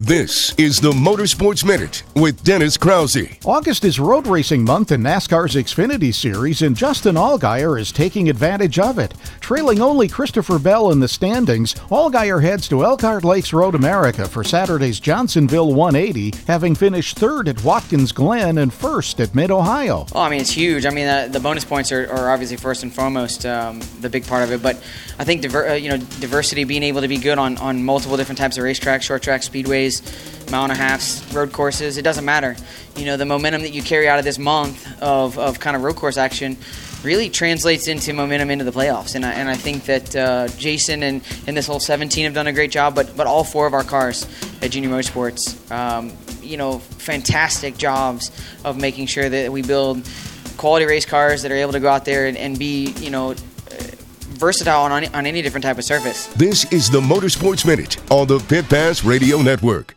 This is the Motorsports Minute with Dennis Krause. August is road racing month in NASCAR's Xfinity Series, and Justin Allgaier is taking advantage of it. Trailing only Christopher Bell in the standings, Allgaier heads to Elkhart Lakes Road America for Saturday's Johnsonville 180, having finished third at Watkins Glen and first at Mid-Ohio. Oh, I mean, it's huge. I mean, the bonus points are obviously first and foremost the big part of it, but I think diversity, being able to be good on multiple different types of racetracks, short tracks, speedways, mile and a halfs, road courses, it doesn't matter. The momentum that you carry out of this month of kind of road course action really translates into momentum into the playoffs. And I think that Jason and this whole 17 have done a great job, but all four of our cars at Junior Motorsports, fantastic jobs of making sure that we build quality race cars that are able to go out there and be, versatile on any different type of surface. This is the Motorsports Minute on the Pit Pass Radio Network.